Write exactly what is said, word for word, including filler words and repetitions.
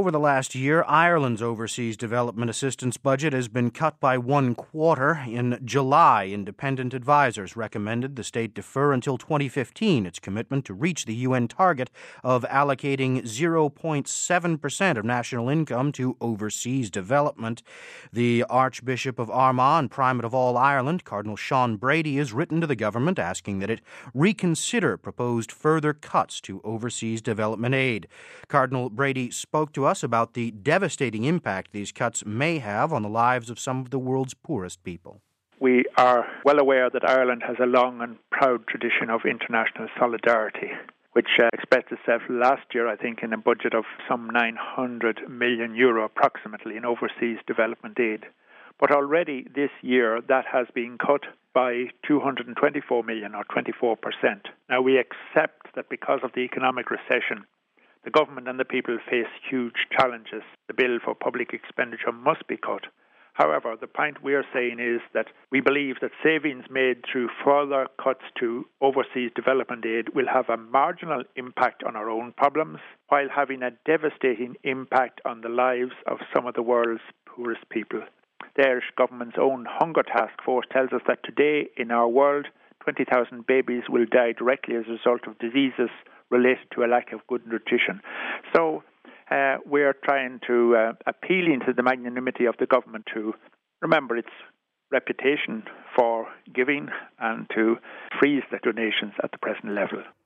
over the last year, Ireland's overseas development assistance budget has been cut by one quarter. In July, independent advisors recommended the state defer until twenty fifteen its commitment to reach the U N target of allocating zero point seven percent of national income to overseas development. The Archbishop of Armagh and Primate of all Ireland, Cardinal Sean Brady, has written to the government asking that it reconsider proposed further cuts to overseas development aid. Cardinal Brady spoke to us about the devastating impact these cuts may have on the lives of some of the world's poorest people. We are well aware that Ireland has a long and proud tradition of international solidarity, which uh, expressed itself last year, I think, in a budget of some nine hundred million euro approximately in overseas development aid. But already this year, that has been cut by two hundred twenty-four million or twenty-four percent. Now, we accept that because of the economic recession, the government and the people face huge challenges. The bill for public expenditure must be cut. However, the point we are saying is that we believe that savings made through further cuts to overseas development aid will have a marginal impact on our own problems, while having a devastating impact on the lives of some of the world's poorest people. The Irish government's own Hunger Task Force tells us that today in our world, twenty thousand babies will die directly as a result of diseases related to a lack of good nutrition. So uh, we're trying to uh, appeal into the magnanimity of the government to remember its reputation for giving and to freeze the donations at the present level.